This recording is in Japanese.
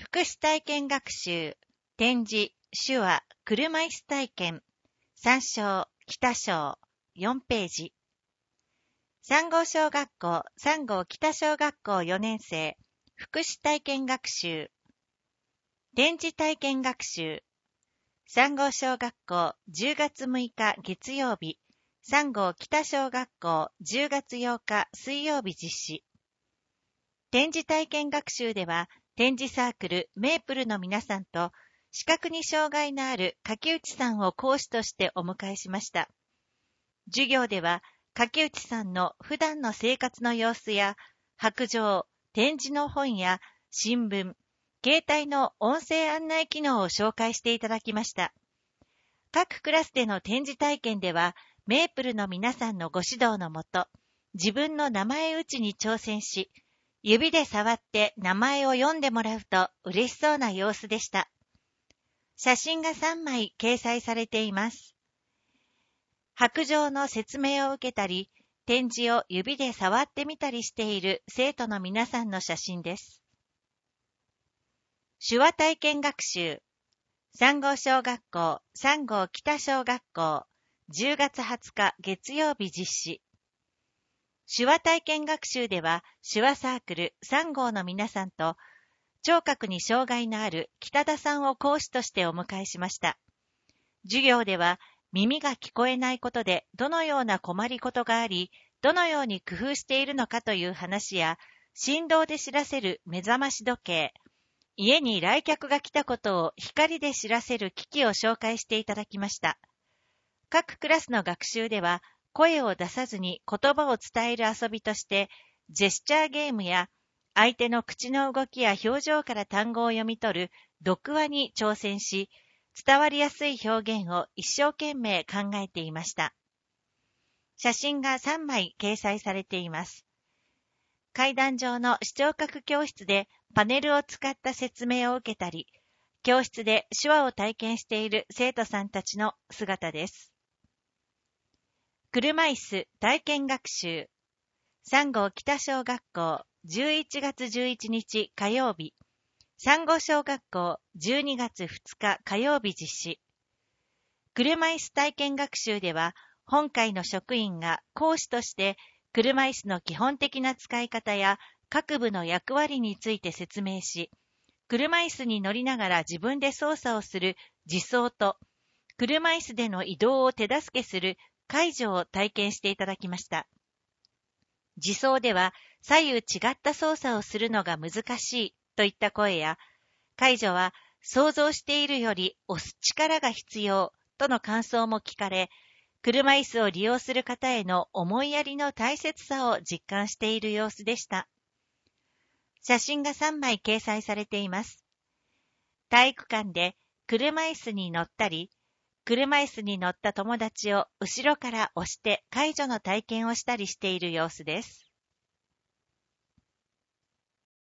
福祉体験学習、展示、手話、車椅子体験、参照、北小、4ページ。3号小学校、3号北小学校4年生、福祉体験学習、展示体験学習、3号小学校10月6日月曜日、3号北小学校10月8日水曜日実施。展示体験学習では、展示サークルメープルの皆さんと、視覚に障害のある柿内さんを講師としてお迎えしました。授業では、柿内さんの普段の生活の様子や、白状、展示の本や新聞、携帯の音声案内機能を紹介していただきました。各クラスでの展示体験では、メープルの皆さんのご指導のもと、自分の名前打ちに挑戦し、指で触って名前を読んでもらうと嬉しそうな様子でした。写真が3枚掲載されています。白状の説明を受けたり、展示を指で触ってみたりしている生徒の皆さんの写真です。手話体験学習、3号小学校、3号北小学校、10月20日月曜日実施。手話体験学習では、手話サークル3号の皆さんと、聴覚に障害のある北田さんを講師としてお迎えしました。授業では、耳が聞こえないことでどのような困りことがあり、どのように工夫しているのかという話や、振動で知らせる目覚まし時計、家に来客が来たことを光で知らせる機器を紹介していただきました。各クラスの学習では、声を出さずに言葉を伝える遊びとして、ジェスチャーゲームや相手の口の動きや表情から単語を読み取る読話に挑戦し、伝わりやすい表現を一生懸命考えていました。写真が3枚掲載されています。階段上の視聴覚教室でパネルを使った説明を受けたり、教室で手話を体験している生徒さんたちの姿です。車椅子体験学習、3号北小学校11月11日火曜日、3号小学校12月2日火曜日実施。車椅子体験学習では、本会の職員が講師として車椅子の基本的な使い方や各部の役割について説明し、車椅子に乗りながら自分で操作をする自走と、車椅子での移動を手助けする介助を体験していただきました。自走では左右違った操作をするのが難しいといった声や、介助は想像しているより押す力が必要との感想も聞かれ、車椅子を利用する方への思いやりの大切さを実感している様子でした。写真が3枚掲載されています。体育館で車椅子に乗ったり、車椅子に乗った友達を後ろから押して介助の体験をしたりしている様子です。